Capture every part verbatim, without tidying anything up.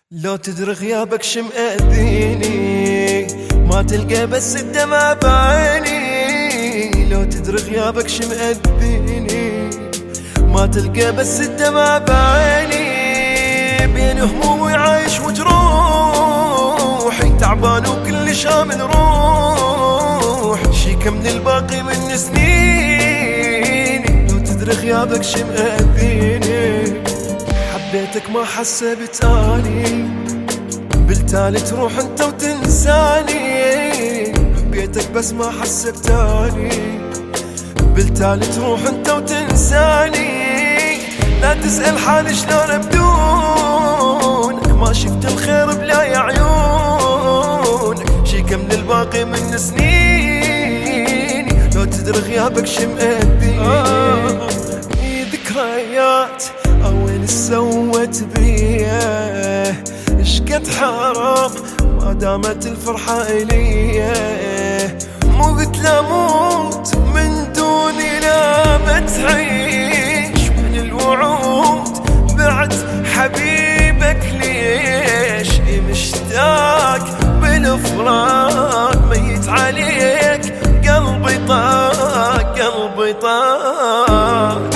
لو تدري غيابك شم أذيني، ما تلقى بس الدمع بعيني. لو تدري غيابك شم أذيني، ما تلقى بس الدمع بعيني. بين همومي عايش وجروحي، تعبان وكل شامل روحي، شيكة من الباقي من سنيني. لو تدري غيابك شم أذيني، حبيتك ما حسبت اني، بالتالي تروح انت وتنساني. حبيتك بس ما حسبت اني، بالتالي تروح انت وتنساني. لا تسأل حالي شلون بدونك، ما شفت الخير بلا يا عيونك، شيكة من الباقي من سنيني. لو تدري غيابك شم أذيني، ذكريات وين سوت بيا، اشقد حرام ما دامت الفرحة إليا. مو قلت لا موت من دوني لا بتعيش، من الوعود بعد حبيبك ليش مشتاق بالفراق، ميت عليك قلبي طاق قلبي طاق.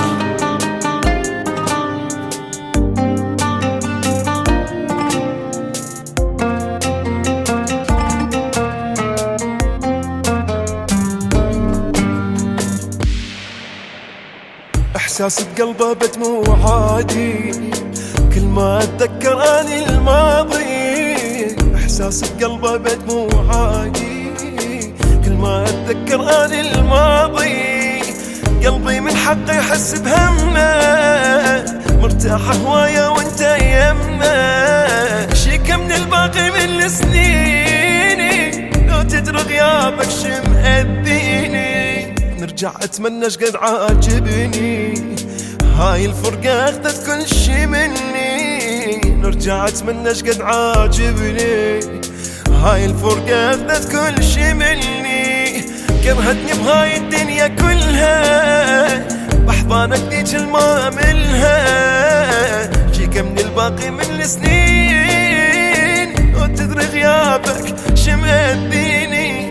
إحساس بقلبه بدموع عادي، كل ما أتذكر أني الماضي. إحساس بقلبه بدموع عادي، كل ما أتذكر أني الماضي. قلبي من حقه يحس بهمه، مرتاح هواية وانت يمه، شيكة من الباقي من سنيني. لو تدري غيابك شم أذيني، نرجع اتمنى شقد عاجبني، هاي الفرقة اخذت كل شي مني. نرجع اتمنى شقد عاجبني، هاي الفرقة اخذت كل شي مني. كرهتني بهاي الدنيا كلها، بحضانك ديج الما املها، شيكة من الباقي من السنين. لو تدري غيابك شم أذيني،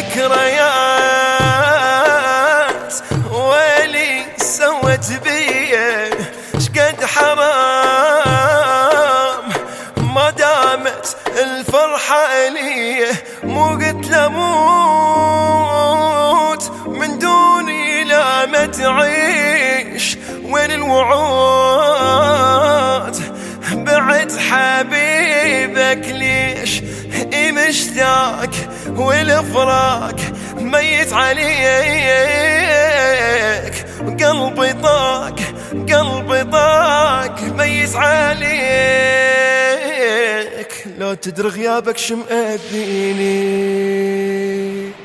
ذكريات ويلي سوت بيا، شقد حرام ما دامت الفرحة إلي. مو قلت لا موت من دوني لا ما تعيش، وين الوعود بعد حبيبك ليش مشتاق، والفراق ميت عليك قلبي طاق قلبي طاق ميت عليك. لو تدري غيابك شم أذيني.